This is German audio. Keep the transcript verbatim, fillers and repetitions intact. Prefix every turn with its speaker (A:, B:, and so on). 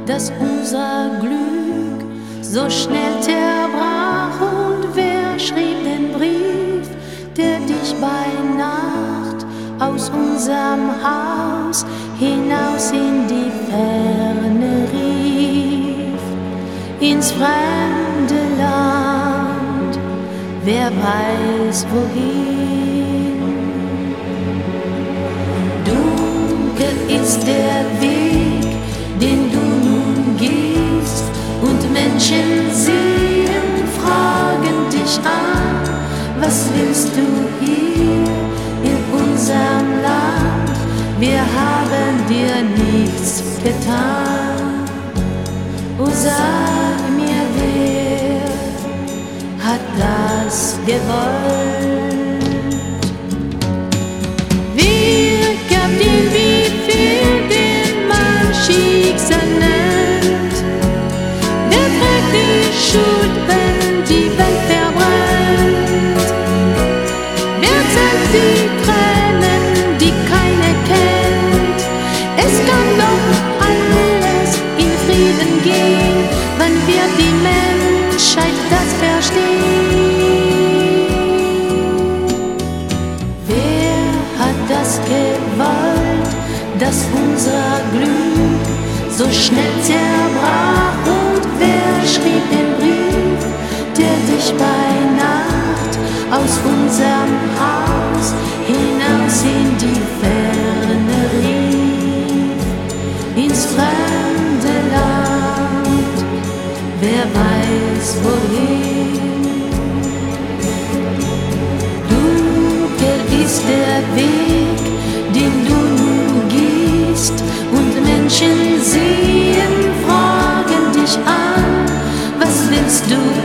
A: dass unser Glück so schnell zerbrach. Und wer schrieb den Brief, der dich bei Nacht aus unserem Haus hinaus in die Ferne rief, ins fremde Land, wer weiß wohin. Dunkel ist der Weg, den du nun gehst, und Menschen sehen, fragen dich an: Was willst du hier in unserem Land? Wir haben dir nichts getan. O sag mir, wer hat das gewollt? Wir gaben dir, wie viel den man Schicksal nennt. Wer trägt die Schuld, wenn die Welt verbrennt? Wer zählt die Tränen, die keiner kennt? Es kann doch alles in Frieden gehen, wann wird die Menschheit das verstehen? Wer hat das gewollt, dass unser Glück so schnell zerbrach? Und wer schrieb den Brief, der dich bei Nacht aus unserem Haus hinaus in die Ferne rief, ins fremde Land, wer weiß wohin. Dunkel ist der Weg, den du nun gehst, und Menschen sehen, fragen dich an: Was willst du